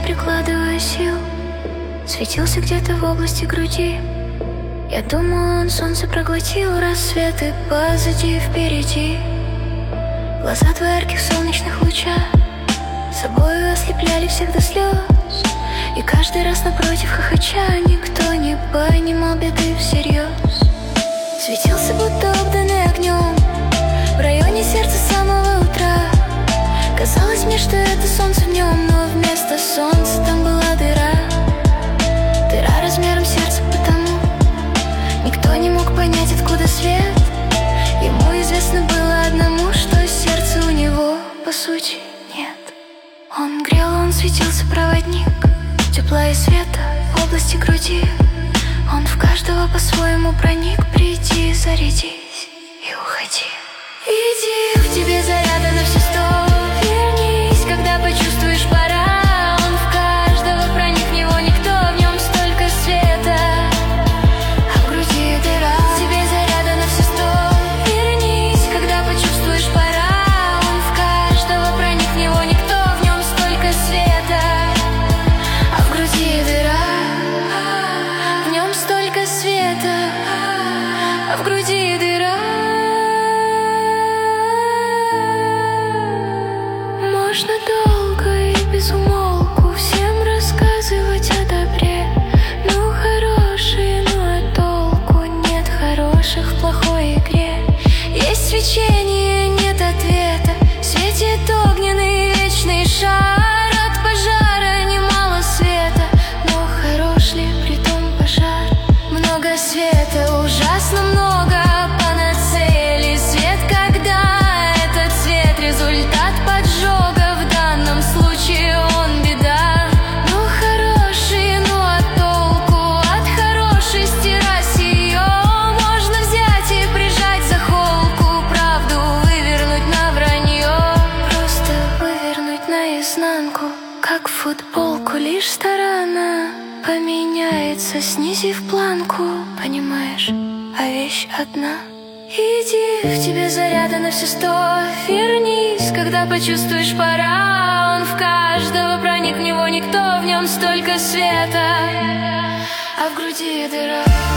прикладывая сил, светился где-то в области груди. Я думал, он солнце проглотил, рассветы позади, впереди. Глаза твои ярких солнечных луча собою ослепляли всех до слез. И каждый раз напротив хохоча никто не понимал беды всерьез. Светился, будто обданный огнем, в районе сердца с самого утра. Казалось мне, что это солнце в нем, но вместо солнца там была дыра. Дыра размером сердца, потому никто не мог понять, откуда свет. Ему известно было одному, что сердца у него, по сути, нет. Он грел, он светился, проводник тепла и света в области груди. Он в каждого по-своему проник. Приди, зарядись и уходи. Иди, в тебе заряда на все 100. Вернись, когда почувствуешь пора. Он в каждого проник, в него никто, в нем столько света, а в груди дыра. В тебе заряда на все 100. Вернись, когда почувствуешь пора. Он в каждого проник, в него никто, в нем столько света, а в груди дыра. В нем столько света, а в груди дыра. Можно долго и без умолку всем рассказывать о добре. Ну хорошие, ну а толку нет хороших в плохой игре. Есть свечение, нет ответа, светит огненный вечный шар. От пожара немало света, но хорош ли притом пожар? Много света, ужасно много, панацея ли свет, когда этот свет результат поджога? В данном случае он беда. Ну хороший, ну а толку от хорошести? Раз ее можно взять и прижать за холку, правду вывернуть на вранье, просто вывернуть наизнанку, как футболку. Лишь сторона поменяется, снизив планку, понимаешь, а вещь одна. Иди, в тебе заряда на все 100. Вернись, когда почувствуешь пора. Он в каждого проник, в него никто, в нем столько света, а в груди дыра.